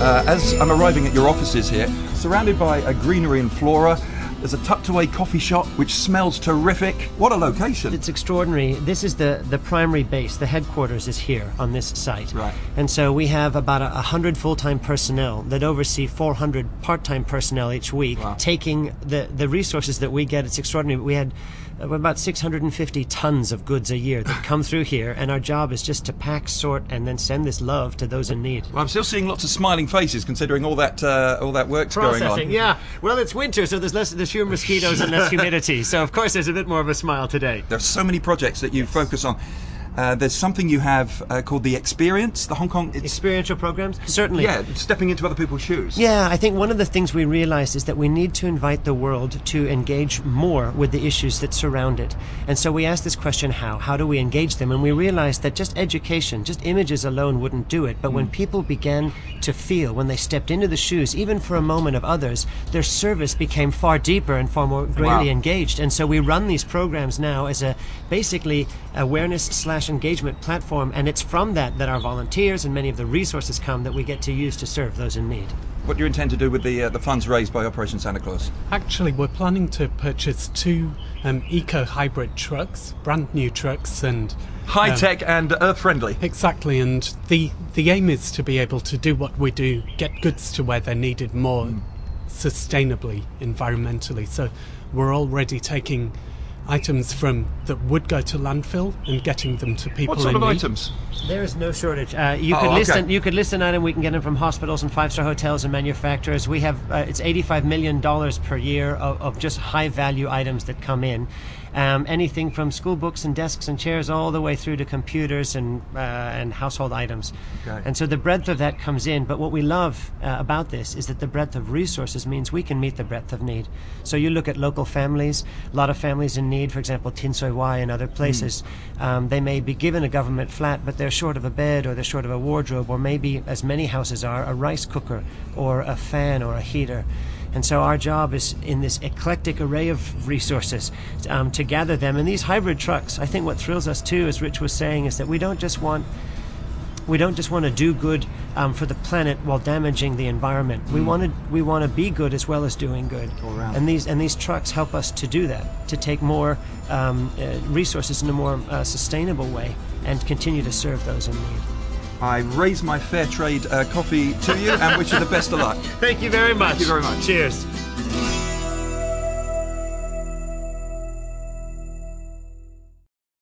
As I'm arriving at your offices here, surrounded by a greenery and flora, there's a tucked-away coffee shop which smells terrific. What a location. It's extraordinary. This is the primary base. The headquarters is here on this site. Right. And so we have about 100 full-time personnel that oversee 400 part-time personnel each week, Wow. taking the resources that we get. It's extraordinary. We had about 650 tons of goods a year that come through here, and our job is just to pack, sort, and then send this love to those in need. Well, I'm still seeing lots of smiling faces considering all that work's going Processing, on. yeah. Well, it's winter, so there's fewer mosquitoes and less humidity. So, of course, there's a bit more of a smile today. There are so many projects that you focus on. There's something you have called The Experience, the Hong Kong... Experiential programs? Certainly. Yeah, stepping into other people's shoes. Yeah, I think one of the things we realized is that we need to invite the world to engage more with the issues that surround it. And so we asked this question, how? How do we engage them? And we realized that just education, just images alone wouldn't do it. But when people began to feel, when they stepped into the shoes, even for a moment of others, their service became far deeper and far more greatly engaged. And so we run these programs now as a basically awareness/engagement platform, and it's from that our volunteers and many of the resources come that we get to use to serve those in need. What do you intend to do with the funds raised by Operation Santa Claus? Actually, we're planning to purchase 2 eco-hybrid trucks, brand new trucks, and High-tech and earth-friendly. exactly. And the aim is to be able to do what we do, get goods to where they're needed more sustainably, environmentally. So we're already taking items that would go to landfill and getting them to people What sort in of need. items? There is no shortage. You could list an item. We can get them from hospitals and 5-star hotels and manufacturers. We have it's $85 million per year of just high value items that come in. Anything from school books and desks and chairs all the way through to computers and household items. Okay. And so the breadth of that comes in. But what we love about this is that the breadth of resources means we can meet the breadth of need. So you look at local families, a lot of families in need, for example, Tin Soi Wai and other places. They may be given a government flat, but they're short of a bed or they're short of a wardrobe, or maybe, as many houses are, a rice cooker or a fan or a heater. And so our job is, in this eclectic array of resources, to gather them. And these hybrid trucks, I think what thrills us too, as Rich was saying, is that we don't just want to do good for the planet while damaging the environment. We want to be good as well as doing good. All around. And these trucks help us to do that, to take more resources in a more sustainable way and continue to serve those in need. I raise my fair trade coffee to you and wish you the best of luck. Thank you very much. Thank you very much. Cheers.